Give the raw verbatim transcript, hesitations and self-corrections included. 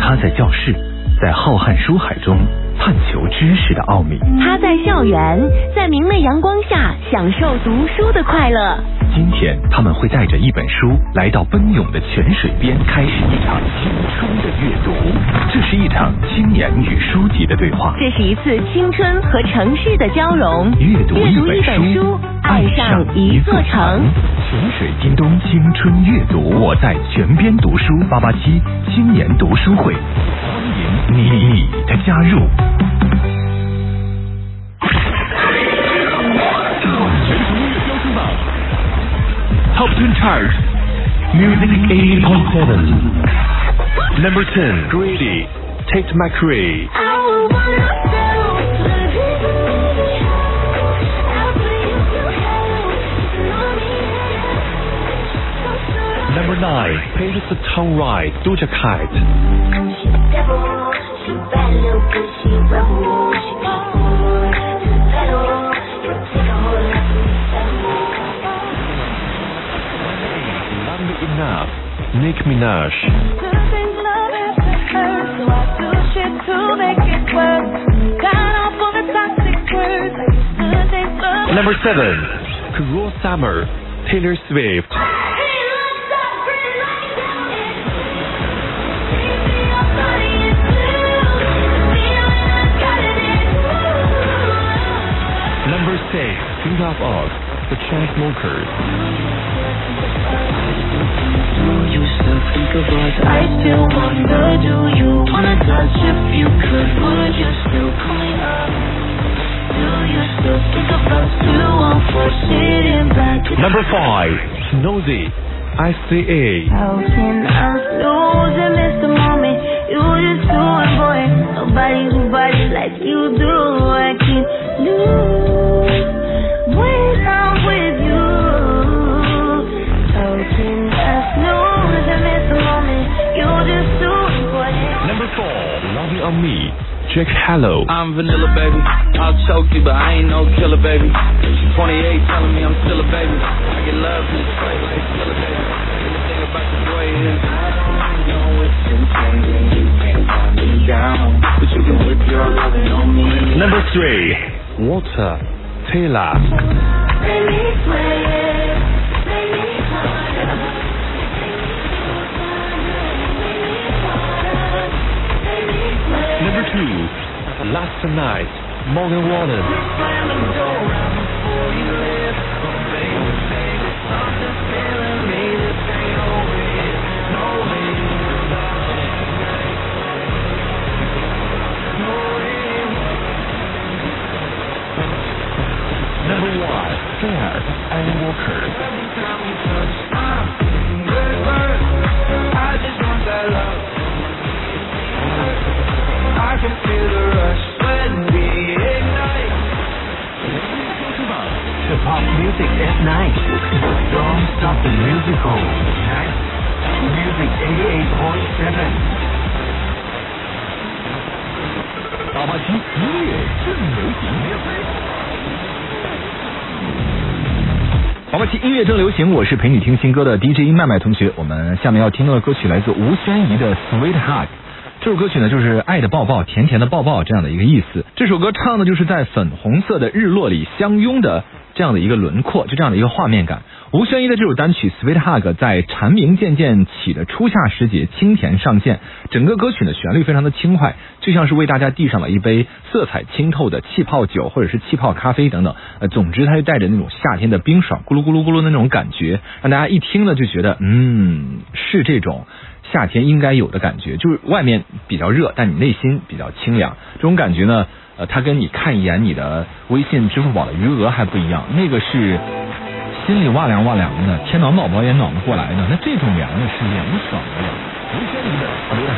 他在教室，在浩瀚书海中探求知识的奥秘； 他在校园，在明媚阳光下享受读书的快乐。 今天他们会带着一本书来到奔涌的泉水边，开始一场青春的阅读。这是一场青年与书籍的对话， 这是一次青春和城市的交融。 阅读一本书， 书爱上一座城。 泉水叮咚青春阅读，我在泉边读书八八七青年读书会，欢迎你你的加入。Top ten Charts Music eighty point seven Number ten Greedy Tate McRae Number nine Paint the Town Right Doja Cat Enough Nicki Minaj Number seven Cruel Summer Taylor Swift Number six Think of Us The Chainsmokers You still think of us, I still wonder, do you wanna touch if you could, would you still clean up? Do you still think of us, do you want for sitting back? Number five, Nosy, I C A How can I lose and miss the moment, you just do it boy, nobody who body like you do, I can't lose when I'm with you. How can I lose and miss the moment, you just do it boy. Number four, Loving on Me, Jack Harlow I'm vanilla baby, I'll choke you but I ain't no killer baby. twenty-eight telling me I'm still a baby. I get love in this fight like still a baby. Anything about the boy is I don't know it's insane and you can't calm me down, but you can whip your loving on me. Number three, Water, Taylor Baby sweat, baby harder. Number two, Last Night, Morgan Wallen Number one, Fair and Walker I just want that love. I can feel the rush when we ignite. Hip Hop Music at Night Don't Stop the Musical Music eighty-eight point seven 八八七音乐正流行八八七音乐正流行，我是陪你听新歌的 D J 麦麦同学。我们下面要听到的歌曲来自吴宣仪的 Sweet Hug， 这首歌曲呢就是爱的抱抱，甜甜的抱抱这样的一个意思。这首歌唱的就是在粉红色的日落里相拥的这样的一个轮廓，就这样的一个画面感。吴宣仪的这首单曲 Sweet Hug 在蝉鸣渐渐起的初夏时节清甜上线，整个歌曲的旋律非常的轻快，就像是为大家递上了一杯色彩清透的气泡酒或者是气泡咖啡等等，呃，总之它就带着那种夏天的冰爽咕噜咕噜咕噜的那种感觉，让大家一听呢就觉得嗯是这种夏天应该有的感觉，就是外面比较热但你内心比较清凉，这种感觉呢呃，它跟你看一眼你的微信支付宝的余额还不一样，那个是心里哇凉哇凉的，天暖宝宝也暖不过来的，那这种凉的是凉爽的。吴宣仪的